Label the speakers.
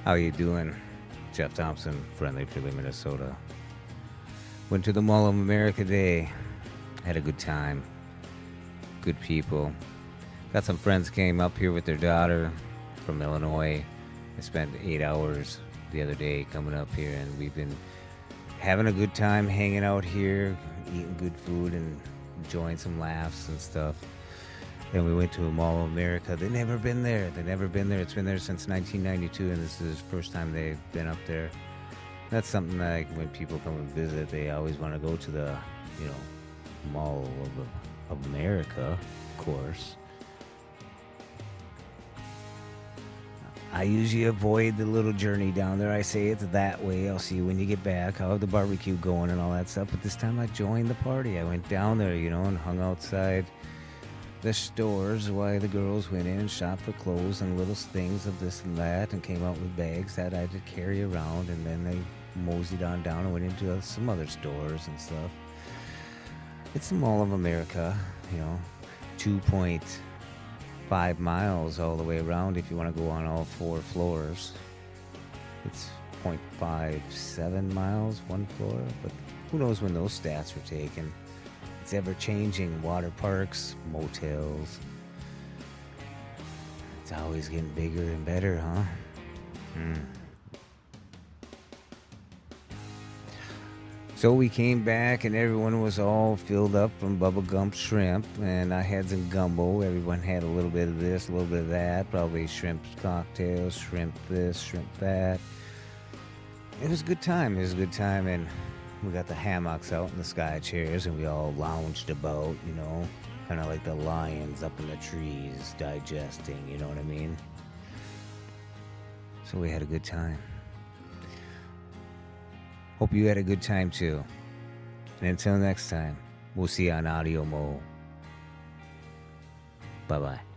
Speaker 1: How you doing? Jeff Thompson, Friendly Philly, Minnesota. Went to the Mall of America Day. Had a good time. Good people. Got some friends came up here with their daughter from Illinois. I spent 8 hours the other day coming up here, and we've been having a good time hanging out here, eating good food and enjoying some laughs and stuff. Then we went to a Mall of America. They've never been there. It's been there since 1992, and this is the first time they've been up there. That's something like when people come and visit, they always want to go to the, Mall of America, of course. I usually avoid the little journey down there. I say it's that way. I'll see you when you get back. I'll have the barbecue going and all that stuff. But this time I joined the party. I went down there, and hung outside the stores while the girls went in and shopped for clothes and little things of this and that, and came out with bags that I had to carry around, and then they moseyed on down and went into some other stores and stuff. It's the Mall of America, 2.5 miles all the way around if you want to go on all 4 floors. It's 0.57 miles, 1 floor, but who knows when those stats were taken. It's ever-changing. Water parks, motels. It's always getting bigger and better, huh? So we came back, and everyone was all filled up from Bubba Gump shrimp, and I had some gumbo. Everyone had a little bit of this, a little bit of that, probably shrimp cocktails, shrimp this, shrimp that. It was a good time, and we got the hammocks out and the sky chairs, and we all lounged about, kind of like the lions up in the trees digesting, you know what I mean? So we had a good time. Hope you had a good time too. And until next time, we'll see you on Audio Mo. Bye-bye.